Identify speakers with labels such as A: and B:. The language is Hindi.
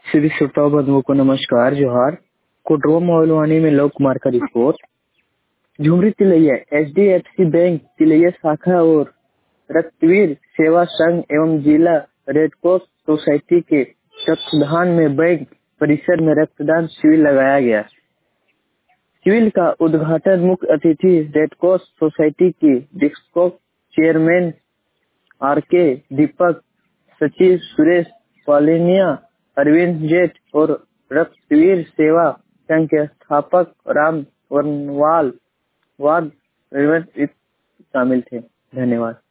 A: सभी श्रोताओं बंधुओं को नमस्कार जोहार। कोटवा मोहलवानी में लोक कुमार का report. Jhumri Telaiya HDFC bank Telaiya शाखा और रक्तवीर सेवा संघ एवं जिला रेडक्रॉस सोसाइटी के तत्वाधान में बैंक परिसर में रक्तदान शिविर लगाया गया। शिविर का उद्घाटन मुख्य अतिथि रेडक्रॉस सोसाइटी के डिस्ट्रिक्ट चेयरमैन RK दीपक, सचिव सुरेश पालिनिया, अरविंद जेठ और रक्तवीर सेवा संघ के स्थापक राम वर्णवाल वाद शामिल थे। धन्यवाद।